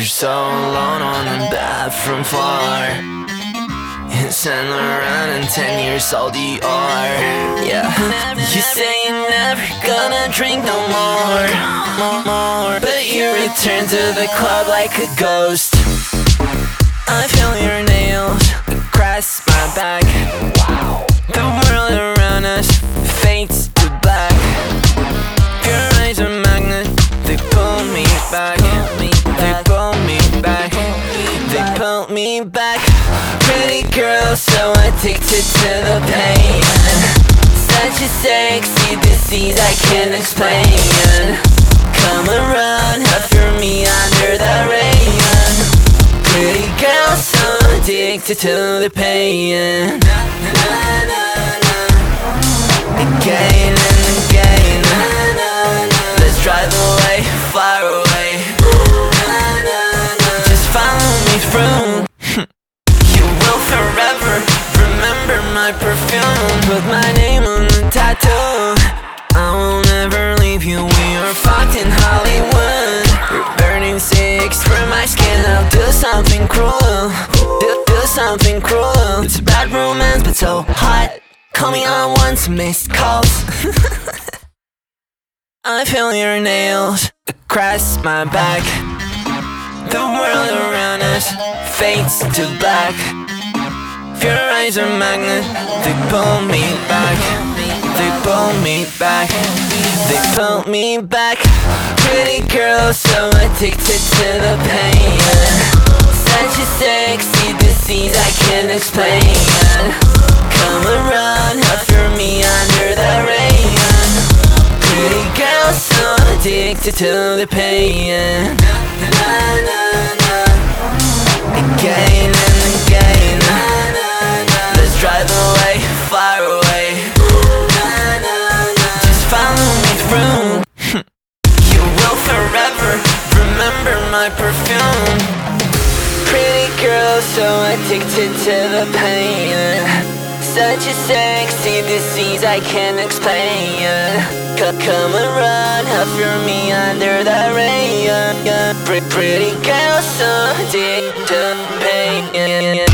so alone on the bathroom floor. And Saint Laurent and 10 years old you are. Yeah. You say you're never gonna drink no more, but you return to the club like a ghost. I feel your nails across my back. Wow. The world around us fades to black. Your eyes are magnets, they pull me back. They pull me back. They pull me back. Pretty girl, so addicted to the pain. Such a sexy disease I can't explain. Come around, after me under the rain. Pretty girl, so addicted to the pain. Again and again. Let's drive away, far away. Just follow me through. You will forever remember my perfume. Put my name on the tattoo. I will never leave you, we are fucked in Hollywood. You're burning six from my skin, I'll do something cruel. Do something cruel. It's a bad romance but so hot. Call me on once, missed calls. I feel your nails across my back. The world around us fades to black. Your eyes are magnets, they pull me back. They pull me back. They pull me back. Pretty girl, so addicted to the pain. Such a sexy disease I can't explain. Come around, after me under the rain. Pretty girl, so addicted to the pain. Again and again. Let's drive away, far away. Just follow me through. You will forever remember my perfume. Pretty girl, so addicted to the pain. Such a sexy disease I can't explain. Come and run, after me under the rain. Pretty girl, so addicted to pain.